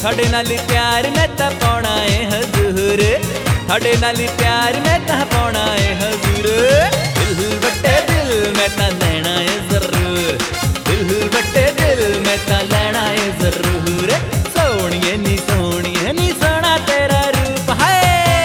थाड़े नाल प्यार मैं ता पाउणा है हजूर, थाड़े नाल प्यार मैं ता पाउणा है हजूर। दिल बट्टे दिल मैं ता लैणा है जरूर, दिल बट्टे दिल मैं ता लैणा है जरूर। सोहणिए नी सोहना तेरा रूप है।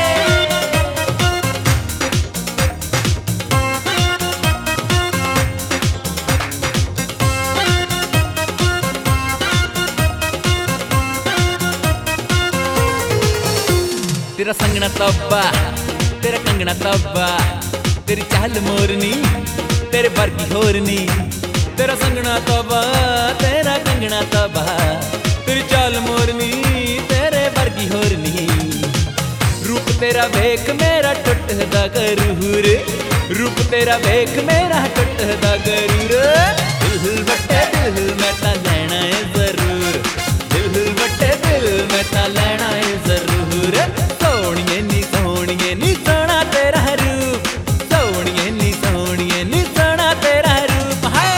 तेरा संगना तब्बा, तेरा कंगना तब्बा, तेरी चाल मोरनी, तेरे वर्गी होरनी। तेरा संगना तब्बा, तेरा कंगना तब्बा, तेरी चाल मोरनी, तेरे वर्गी होरनी। रूप तेरा वेख मेरा टुटदा गरूर, रूप तेरा वेख मेरा टुटदा गरूर। दिल बट्टे दिल मैं ता लैणा है जरूर, दिल बट्टे दिल मैं ता लैणा है जरूर। सोहणिए नी सोहना तेरा रूप, सोहणिए नी सोहना तेरा रूप है।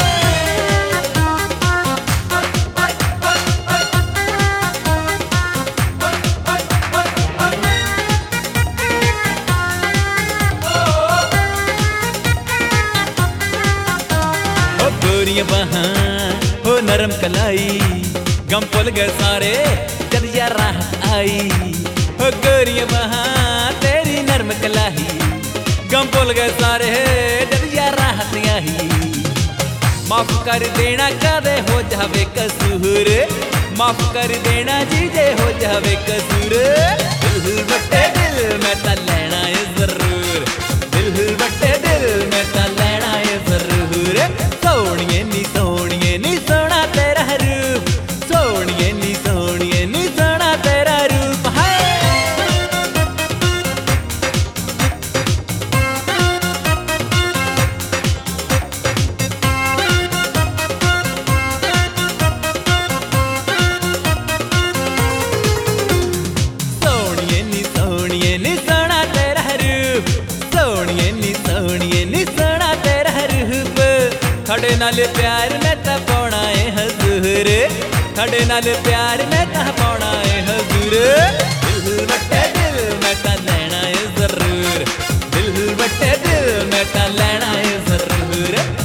ओ गोरियां बाहां हो नरम कलाई, गम भुल गए सारे जद यार राहत आई। हो गोरियां बाहां तेरी नरम कलाई, गम भुल गए सारे जद यार राहत आई। माफ कर देना कदे हो जावे कसूर, माफ कर देना जी जे हो जावे कसूर। दिल बट्टे दिल मैं ता लैणा है जरूर, दिल बट्टे दिल मैं ता लैणा है जरूर। सोहणिए नी सोहना तेरा रूप, सोहणिए नी सोहना तेरा रूप है। सोहणिए नी सोहना तेरा रूप, सोहणिए नी सोहना तेरा रूप। थाड़े नाल प्यार मैं ता पाउणा है हजूर, थाड़े नाल प्यार मैं ता पाउणा है हजूर। दिल बट्टे दिल मैं ता लैणा है जरूर, दिल बट्टे दिल मैं ता लैणा है जरूर।